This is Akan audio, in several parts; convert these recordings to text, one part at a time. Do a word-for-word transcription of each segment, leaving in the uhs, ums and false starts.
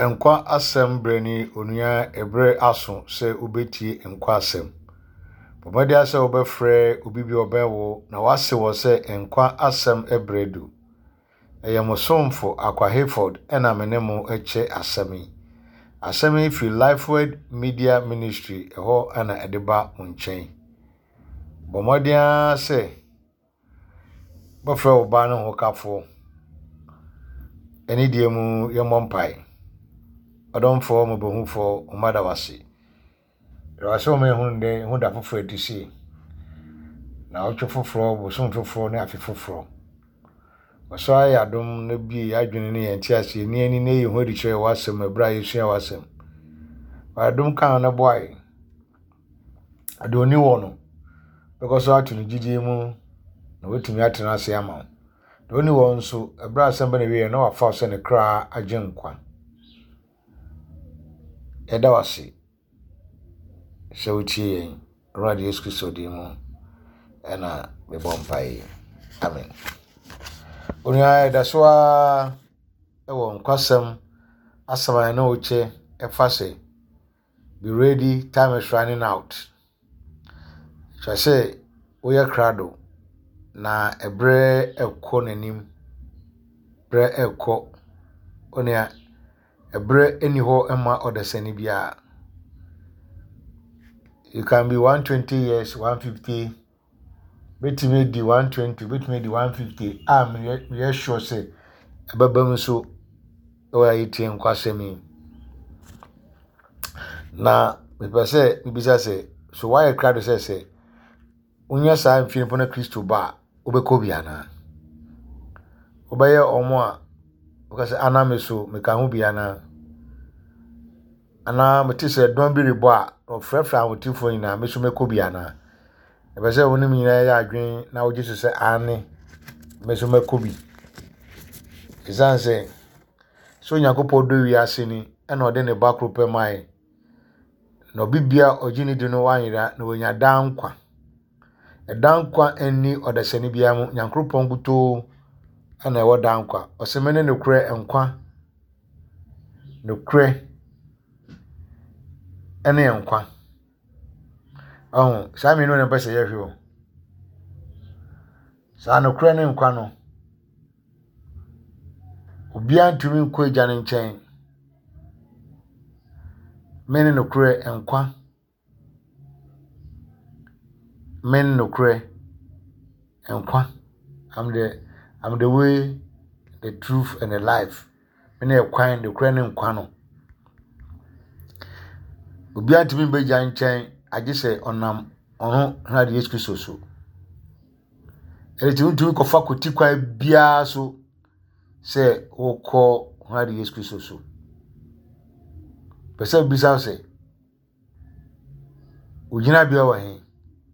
Enkwa asem breni onua ebre aso se obeti enkwa asem. Pomade ase obefre obibi obewo na wase wo se enkwa asem ebredu. Eyamosomfo Akwa Hayford ena menemo eche asemi. Asemi fi Lifeword Media Ministry eho ana edeba unchen. Pomade ase bofre oba no hokafo. Eni diemu yemompai. Adon for mo behu for umada wasi. Raso me hunde hunda fofo etisi. Na ocho foforo bo so foforo ne afi foforo. Waso ya dom na bi adwene ne yenti ase ni ani ne yehu adi kire wasem abra yesua wasem. Wa dom kan na boy. Adoni wono. Because atu ni gidie mu na wetumi atena ase ama. Doni won so abra asem na wi na wa fa so ne kra agyenkwa. Eda wasi shauti yen radio Yesu Kristo dimu ena bebompai amen. Unya eda soa ewo nkwasem asaba na oche efase be ready, time is running out. So I say oya krado na ebre ekọ nanim bre ekọ onia ebre eni ho ema odesani bia. You can be one hundred twenty years, one hundred fifty, bet me di one hundred twenty, bet me di one hundred fifty. Ah, me are sure say ababam so o ya iti enkwasemi. Na me pe say me bisa say so why a crowd say say unya sa mfin pona Kristo ba obekọ bia na. Obaye omo a because ana me so me ka hu bia na. Ana me ti say don bi rebo a ofrefra wotifo nyina me so mekọ bia na. E be say woni nyina ya adwen na wo Jesus say ane me so mekọ bi. Izan say so nyakopo do wi ase ni e na ode ne bakro pe mai. No bibia ogini di no wanyira na wonya dankwa. E dankwa eni odasani bia mu nyankropon buto ana e wo dankwa. Osemene ne kure enkwa. No kure ene enkwa. Oh, sa mi no ne pese ye hwe o. Sa no kure ne enkwa no. Obia ntumi nko eja ne nchen. Mene no kure enkwa. Men no kure enkwa. I'm the I'm the way, the truth and the life. Mene ekwan the kure ne enkwa no. Obia ntumi be ja nchen age se onam ono na de Yesu Kristo so. Ere ti ntumi ko fa koti kwa bia so se okọ na de Yesu Kristo so. Pese bisa se ugina bia wa hen.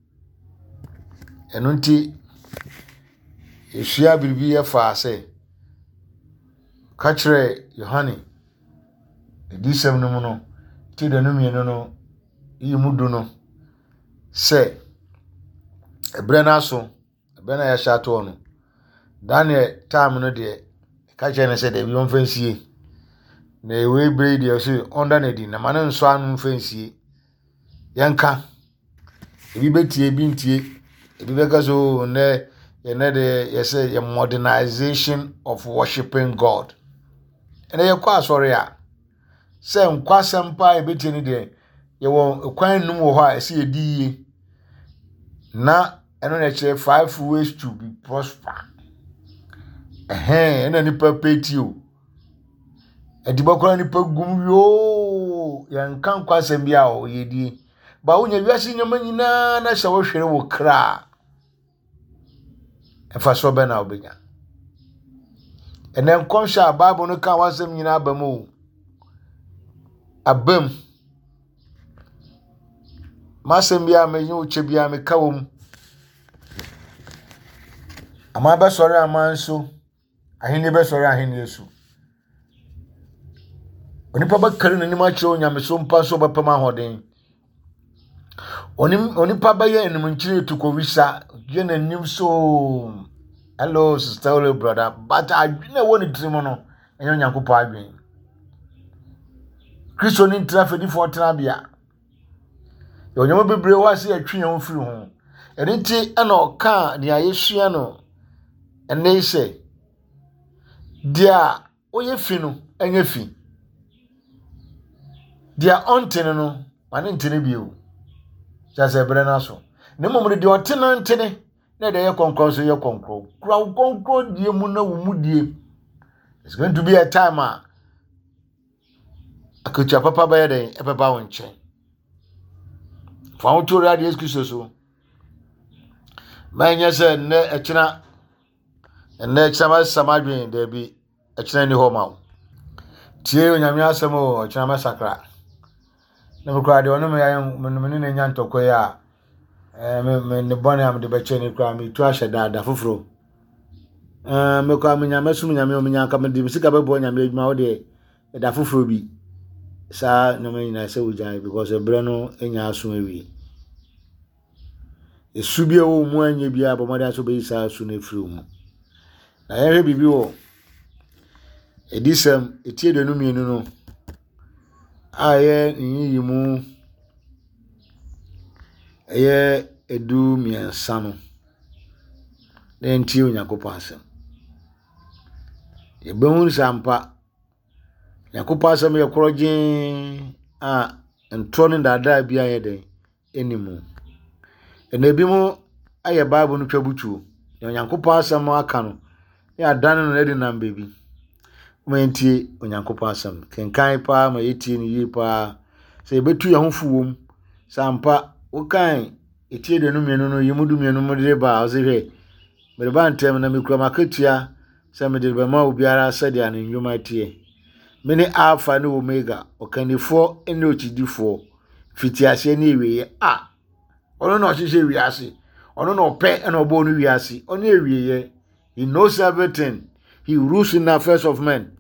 Eno nti esua biribi ya fa se ka kire Yohane edisem no mu no ti da no mienu no yimudu no se ebre na so ebe na ya shato no Daniel time no de ka kire ne se de bi on fansie na ewe bre de so under na di na mane nso anu fansie yanka ebi betie bi ntie ebi beka so ne ye ne de ye say ye modernization of worshiping God. Ene ye kwa sorry a se nkwa sempa e betie ni de ye wo kwan num wo ha e se yedi na eno na kire five ways to be prosper. Eh ena ni papeti o edibakora ni pagum yo yanka nkwa sem bia o yedi ba wonya wiase nyama nyina na hye wo hwere wo kra efa so be na obenya enen konsha Bible no ka wasem nyina abam abam masem bia me nyu che bia me kawom ama be sori amanso ahini be sori ahini Yesu onipa bakari nanim a kire onyame so mpa so bepama hoden onim onipa baye enum nkire tuko wisa je nanim so. Hello sister, hello brother, but I didn't want to dream no enyo nyankopɔ adwen Kristo ni trafedi fo tenabia yo nyoma bebre ho ase atwe yan firi ho enti ana oka ne ayesua no ene ise dia oye fi no enye fi dia ontene no mane ntene bio jase bre na so ne momre dia otene ntene na de ye konkron so ye konkron kura konkron die mu na wo mu die. It's going to be a time ah akucha papa ba ye den e papa won chen fa won to radio excuse so manya se ne ekina ne ekina samadwen de bi ekina ni ho ma tie onyame asem o ekina masakra na me kwa de ono me yan me ne nya ntokwe ya eh me ne bone am de beche ni kwa me tu ahye dada foforo eh me kwa me nya masum nya me o nya ka me de sika bebo nya me adwuma wo de da foforo bi sa no me nyina se ujai because ebre no enya aso awie esubie wo mu anya bia bomode aso be isa aso na firi mu na ye bibi wo edisem etie de no mienu no aye nyi mu eye edu miensa no den tie onyakopa asem ye behun sampa yakopa asem ye korogin a ntro ne dada bia ye den enimu ene bi mu aye bible no twabutuo onyakopa asem aka no ya dan no na di nam bebi mentie onyakopa asem kenkan pa ma yetie ni yi pa se betu ye ho fuwom sampa ukan etie de no mienu no yimudu mienu mo de ba o se hwe mere ba ntem na mekura makatua se me de ba ma obiara sade an nwuma tie mene alpha ne omega okanifo ene ochidifo fitiase ne ewiye a ono no hihye wiase ono no pe ene obo no wiase ono ewiye he knows everything he rules in the affairs of men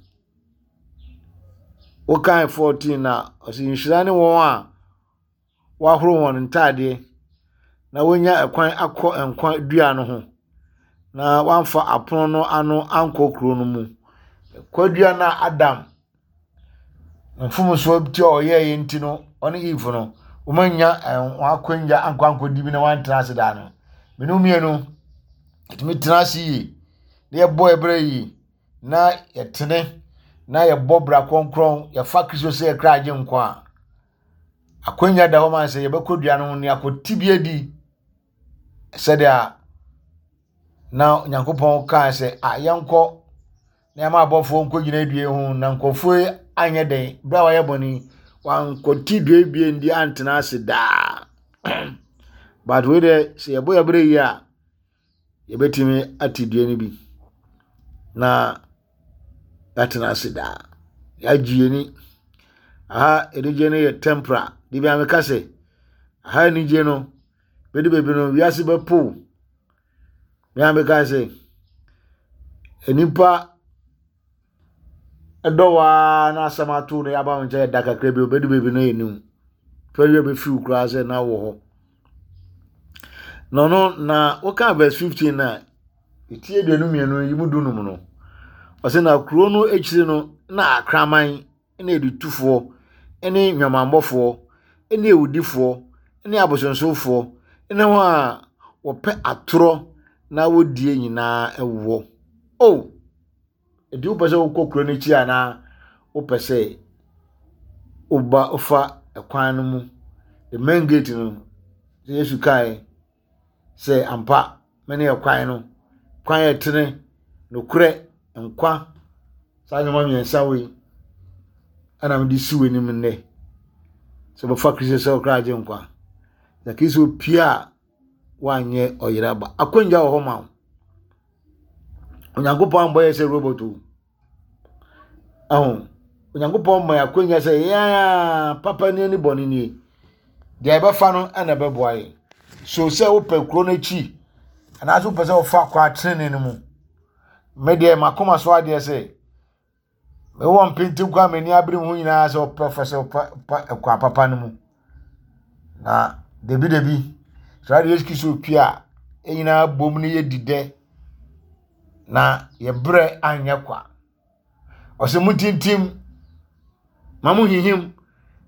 ukan fourteen na osi nhirane won a wa horo won ntade na wonya ekwan akọ enkwa dua no ho na wanfa apono no ano ankokro no mu kwadua na adam mfumu so ti oye yenti no oni Eve no umanya akwanja ankwanko dibi na wan trans da no menu mienu etimi trans yi na ye boy ebre yi na yetene na ye bobra konkron ye fa Kristo se kra age nkwa akwanya da ho man se ye bekodua no ne akotibie di said now Nyankopon kan se ayenko na ma abofo nko gina due hu na nkofo anye den bra wa ye boni wan kotidue bie ndi antena ase da but we de se ye boya bre yi a ye betimi atidue ni bi na atena ase da ya gie ni aha edije ne ye tempera di bi ameka se aha ni je no bedi bebi no wiase bepo me ameka se enipa edowa na asamatu no yaba nje daka krebe bedi bebi no enu fere be fi ukra se na wo ho no no na oka verse fifteen na itie de no mienu yimudu no no ose na kro no echire no na akraman na edutufo ene nwamambofo ene ewudifo ene abosonsofo ene ho a wope atoro na wodie nyina ewo oh edi upese ukokro ne chi ana upese uba ofa ekwan no mu the main gate no Yesu kai se ampa mene ekwan no kwan etene no kure nkwa sa nyoma miensa we ana mdi siwe ni mne se bo fa Kristo se okra age nkwa na kiso pia wanye oyiraba akwanja wo ma Onyankopon boye se robotu ahun Onyankopon ma akwanja se ya papa ni ni boni ni de ebe fa no ana be boye so se wo pe kro na chi ana so pe se wo fa kwa trene ni mu me de makoma so ade se me won pinti kwa me ni abrim hu nyina se professor kwa papa ni mu na debi debi radio eskiso pia enyina bom ni yedide na ye bre anya kwa ose mutintim mamu hihim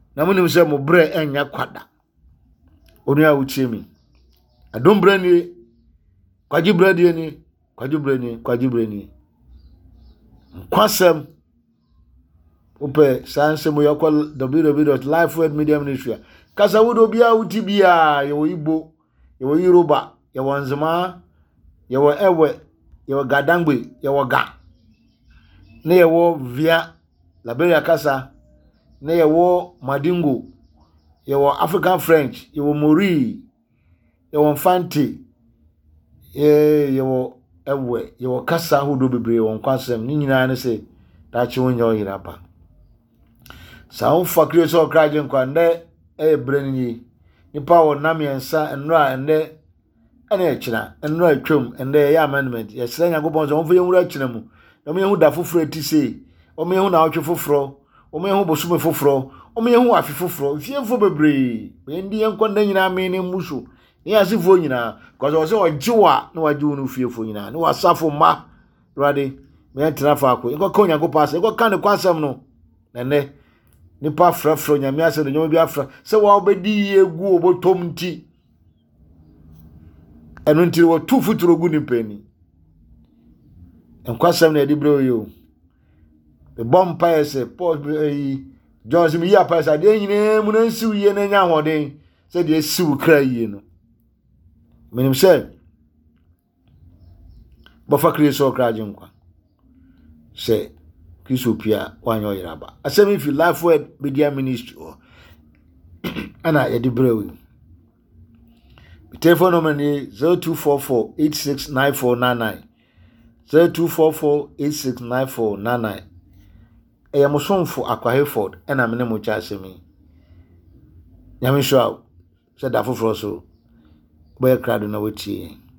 na munim se mo bre enya kwada onu a wuchie mi adom bre ni kwaji bre die ni kwaji bre ni kwaji bre ni kwasem ope sanse mo yakwa w w w dot lifeword media ministry kasa wudo bia wuti bia ye wo Igbo ye wo Yoruba ye wo Nzema ye wo Ewe ye wo Gadangbe ye wo Ga ne ye wo via Liberia kasa ne ye wo Madingo ye wo African French ye wo Mori ye wo Mfanti ye ye wo Ewe ye wo kasa hudo bebre wo kwasem ni nyina ne se da chi wonya o yirapa sa wo fakire so kraje nkwa nde e breni ni nipa wo namiensa enra ende ene echina enra atwam ende ya amendment ye sira nyagopon so wonfa yewura achina mu na me hu da foforo ti sei o me hu na otwe foforo o me hu bosume foforo o me hu afi foforo fiemfo bebre be ndi enkonda nyina me ne musu ni asifo nyina cause o se ojiwa na waji wonu fiefo nyina ni wasafo ma rade me entra fa ko enko ka nyagopon ase enko ka ne kwasam no nene nipa frafro nyame ase no nyomo bi afra se wa obedi egu obotom nti enu nti wo tu futuro gu ni pani enkwasam na edibro yo the bomb paese paul eh Jones mi ya paese ade nyine mu na nsiw ye na nya hoden se de siw kra yie no menim se bo fakri so kra jinkwa se Kisopia wanyo yiraba asemi fi Lifeword Media Ministry ana edibrewe telephone number ni zero two four four eight six nine four nine nine zero two four four eight six nine four nine nine eya musonfo Akwa Hayford ena mene mo cha asemi nyame sho se da foforo so boy krado na wetie